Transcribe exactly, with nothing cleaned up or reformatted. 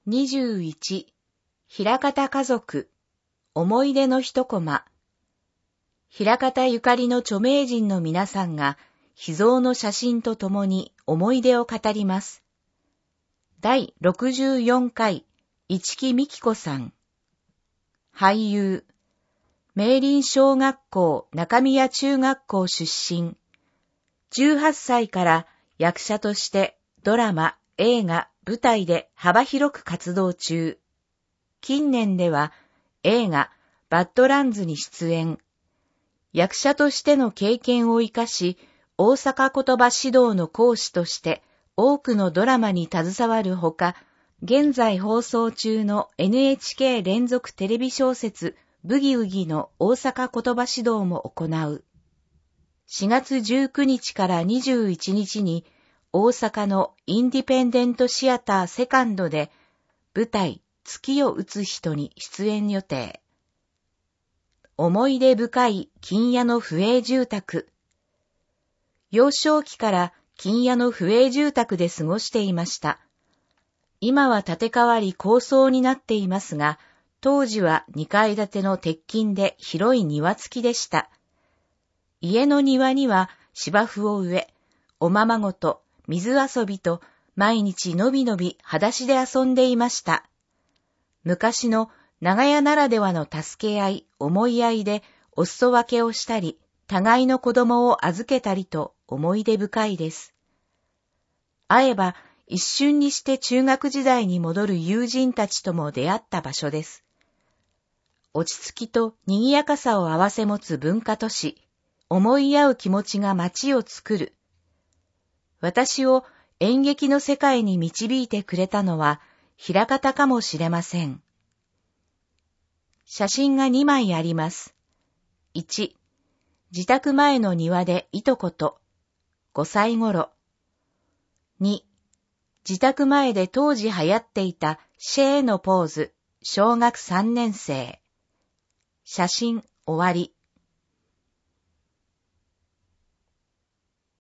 にじゅういち、枚方家族、思い出の一コマ。枚方ゆかりの著名人の皆さんが、秘蔵の写真とともに思い出を語ります。だいろくじゅうよんかい、市木美希子さん。俳優。明林小学校中宮中学校出身。じゅうはっさいから役者としてドラマ、映画、舞台で幅広く活動中。近年では映画バッドランズに出演。役者としての経験を生かし、大阪言葉指導の講師として多くのドラマに携わるほか、現在放送中の エヌエイチケー 連続テレビ小説ブギウギの大阪言葉指導も行う。しがつじゅうくにちからにじゅういちにちに大阪のインディペンデントシアターセカンドで舞台月を打つ人に出演予定。思い出深い金谷の府営住宅。幼少期から金谷の府営住宅で過ごしていました。今は建て替わり高層になっていますが、当時はにかい建ての鉄筋で広い庭付きでした。家の庭には芝生を植え、おままごと、水遊びと毎日のびのび裸足で遊んでいました。昔の長屋ならではの助け合い、思い合いでお裾分けをしたり、互いの子供を預けたりと思い出深いです。会えば一瞬にして中学時代に戻る友人たちとも出会った場所です。落ち着きと賑やかさを併せ持つ文化都市、思い合う気持ちが街を作る。私を演劇の世界に導いてくれたのは枚方かもしれません。写真がにまいあります。いち、自宅前の庭でいとこと、ごさいごろ。に、自宅前で当時流行っていたシェーのポーズ、小学さんねんせい。写真終わり。